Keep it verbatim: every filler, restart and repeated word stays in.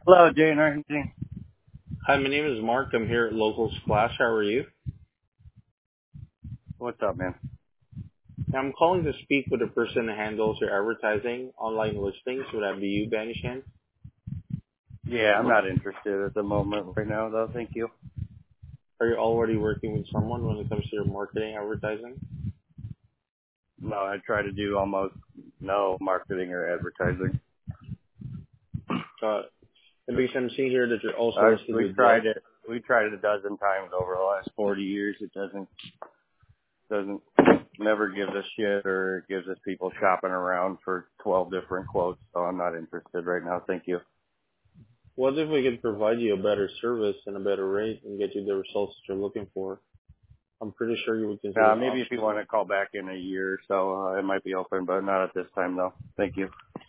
Hello, Jane Argentina. Hi, my name is Mark. I'm here at Local Splash. How are you? What's up, man? I'm calling to speak with the person that handles your advertising online listings. Would that be you, by any chance? Yeah, I'm not interested at the moment right now, though. Thank you. Are you already working with someone when it comes to your marketing advertising? No, I try to do almost no marketing or advertising. Uh, and because I'm seeing here that you're also I listed we with Yelp. tried it. We tried it a dozen times over the last forty years. It doesn't doesn't never gives us shit or it gives us people shopping around for twelve different quotes. So I'm not interested right now. Thank you. What if we could provide you a better service and a better rate and get you the results that you're looking for? I'm pretty sure you would Uh, consider maybe if you options. want to call back in a year or so, uh, it might be open, but not at this time, though. Thank you.